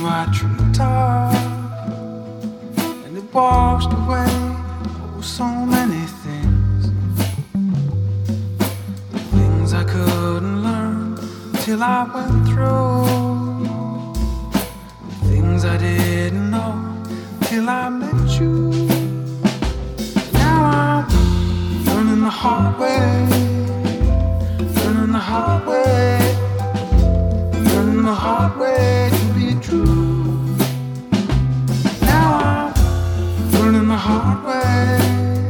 my treetop, and it washed away so many things, the things I couldn't learn till I went through, the things I didn't know till I met you. Now I'm learning the hard way, learning the hard way, learning the hard way to be true. Now I'm learning the hard way.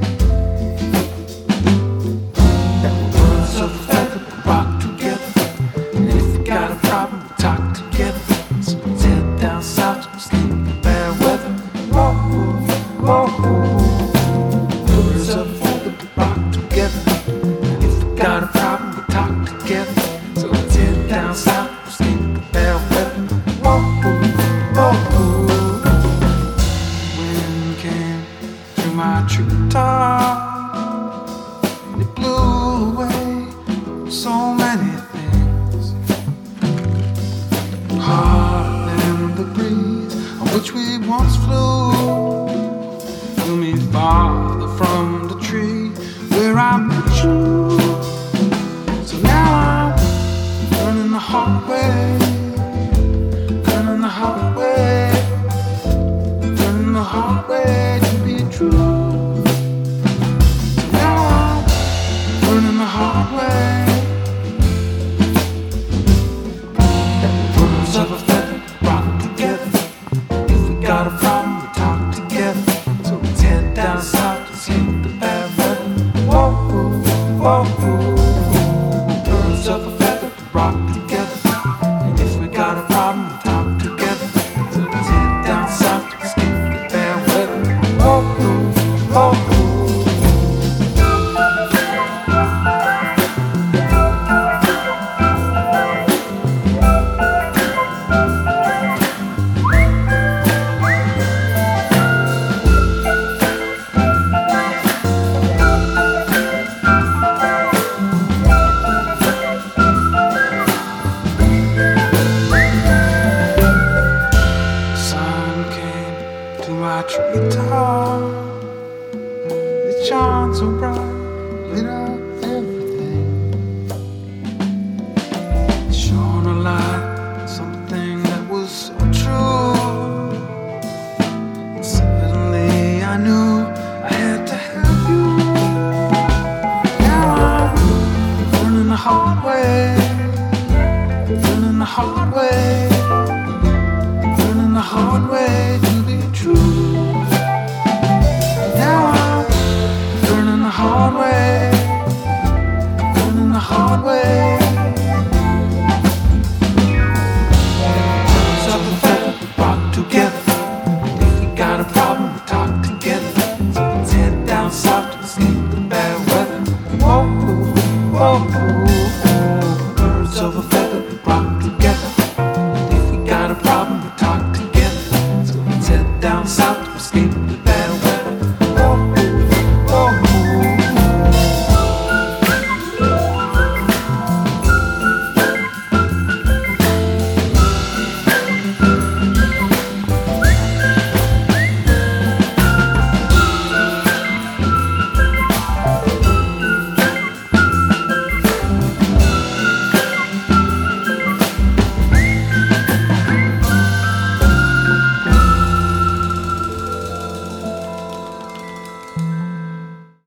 That words of a feather rock together, and if you got a problem, we talk together. So let's head down south to escape the bad weather. Whoa, whoa, whoa. Words of a feather rock together, and if you got a problem, we talk together. So let's head down south to escape the bad weather. Whoa, whoa, whoa. Wind came through my treetop, and it blew away so many things, harder than the breeze on which we once flew. Flew me farther from the tree where I met you. So now I'm learning the hard way, learning the hard way, learning the hard way to be true. So now I'm learning the hard way. Birds of a feather rock together. If we got a problem, we talk together. So let's head down south to escape the bad weather. Whoa, whoa, whoa. Birds of a feather rock together. And if we got a problem, we talk together. So let's head down south to escape the bad weather. Whoa, whoa, whoa. Sun came to my treetop. It shone so bright, lit up everything. It shone a light on something that was so true. And suddenly I knew I had to help you. Now I'm learning the hard way, learning the hard way, learning the hard way to be true.